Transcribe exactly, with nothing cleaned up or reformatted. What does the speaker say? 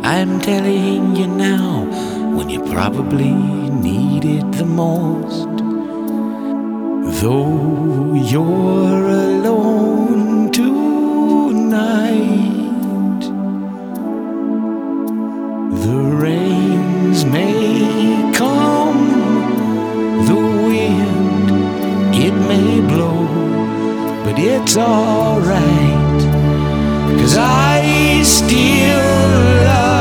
I'm telling you now when you probably need it the most. Though you're alone tonight, the rains may come, the wind, it may blow, but it's alright, 'cause I still